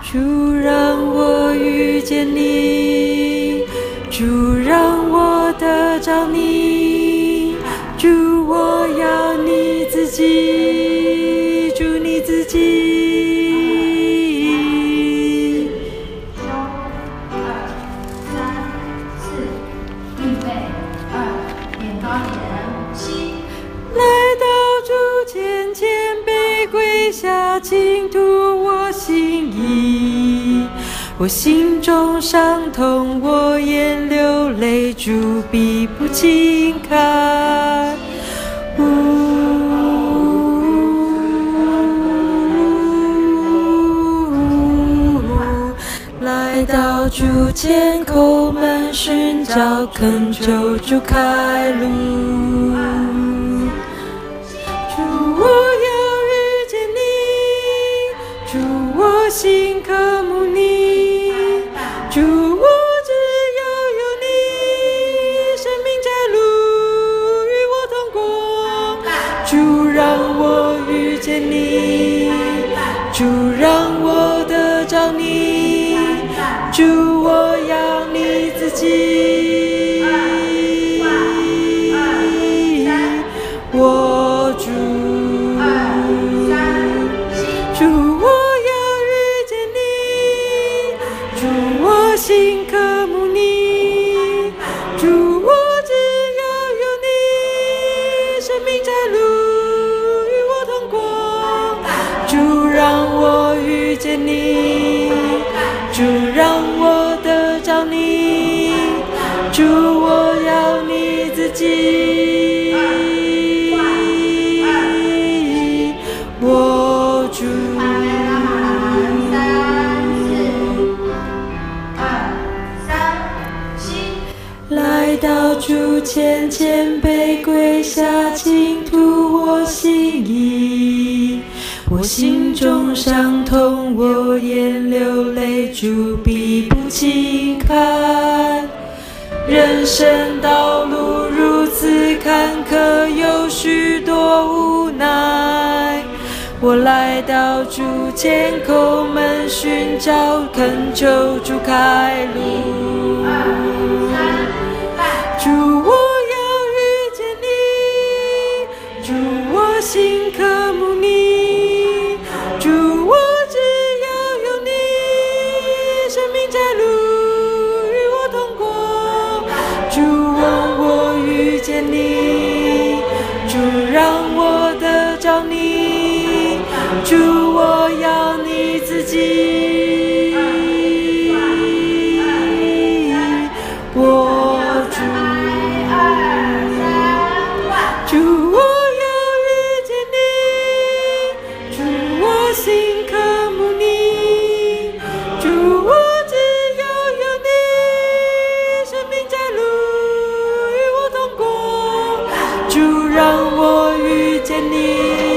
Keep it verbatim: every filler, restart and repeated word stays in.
主让我遇见你，主让我得着你，主我要你自己，主你自己。 二三四，预备，二点高点，七。 来到主前，谦卑跪下，倾吐我心意。我心中伤痛，我眼流泪，主必不轻看。来到主前，叩门寻找，恳求主开路。主，我要遇见你，主，我心渴慕你，主，我只要有你，生命在路与我同过。主，让我遇见你，主，让我得着你，主，我要你自己。我主，主，我要遇见你，主，我心渴慕你，主，我只要有你，生命在路与我同过。主，让我遇见你，主，让我得着你，主，我要你自己。我主，来到主前，谦卑跪下，倾吐我心意。我心中伤痛，我眼流泪，主必不轻看。人生道路如此坎坷，有许多无奈。我来到主前，叩门寻找，恳求主开路。主，我要遇见你，主，我心渴慕你，主，我只要有你，生命在路与我同过。主，让我遇见你，主，让我得着你，主，我要你自己。我主，主，我要遇见你，主，我心渴慕你，主，我只要有你，生命在路与我同过。主，让我遇见你，